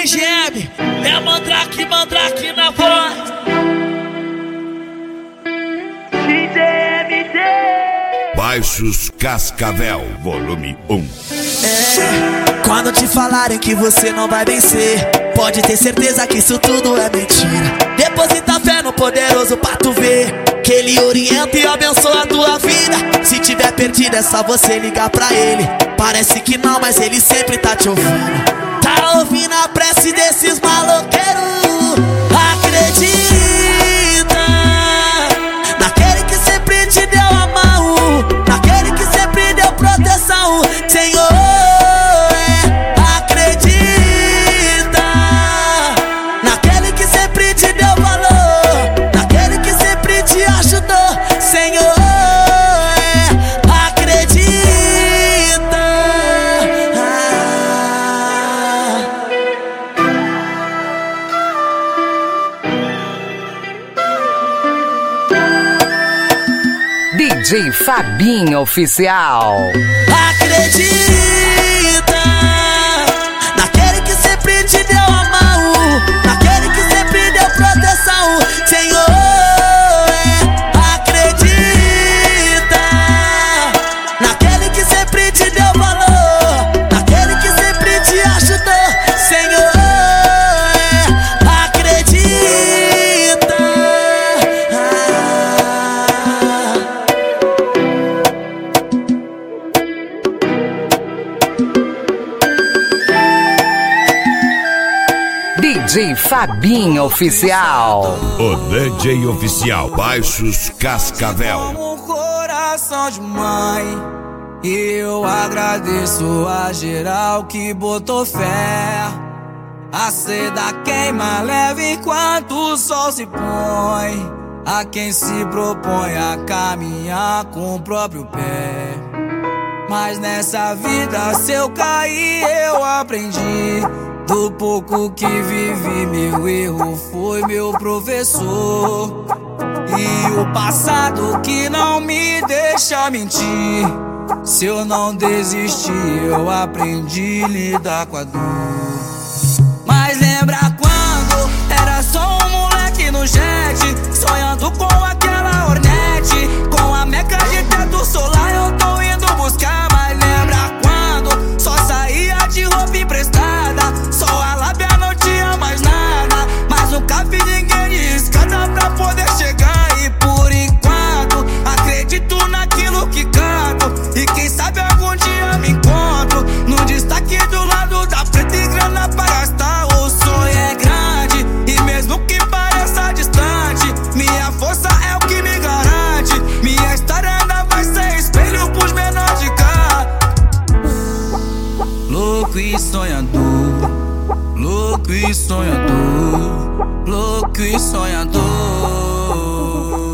GM, é Mandrake, Mandrake na voz. Baixos Cascavel, volume 1. Quando te falarem que você não vai vencer, pode ter certeza que isso tudo é mentira. Deposita fé no poderoso pra tu ver que ele orienta e abençoa a tua vida. Se tiver perdido é só você ligar pra ele. Parece que não, mas ele sempre tá te ouvindo. Tá ouvindo a prece desses maloqueiros. Acredita naquele que sempre te deu a mão, naquele que sempre deu proteção, Senhor. Acredita naquele que sempre te deu valor, naquele que sempre te ajudou, Senhor. DJ Fabinho Oficial. Acredita naquele que sempre te deu a mão, naquele que sempre deu proteção, Senhor. Acredita naquele que sempre te deu valor, naquele que sempre te ajudou, Senhor. DJ Fabinho Oficial. O DJ Oficial, Baixos Cascavel. Como um coração de mãe, e eu agradeço a geral que botou fé. A seda queima leve enquanto o sol se põe, a quem se propõe a caminhar com o próprio pé. Mas nessa vida, se eu cair, eu aprendi. Do pouco que vivi, meu erro foi meu professor. E o passado que não me deixa mentir. Se eu não desistir, eu aprendi a lidar com a dor. Mas lembra quando era só um moleque no jet, sonhando com aquela Hornet, com a meca de teto solar eu tô indo buscar. Mas lembra quando só saía de roupa emprestada, só a lábia não tinha mais nada, mas nunca vi ninguém de escada pra poder chegar. E por enquanto acredito naquilo que canto, e quem sabe algum dia me encontro no destaque do lado da preta e grana pra gastar. O sonho é grande e mesmo que pareça distante, minha força é o que me garante. Minha história ainda vai ser espelho pros menores de cá. Louco e sonhador, louco e sonhador, louco e sonhador.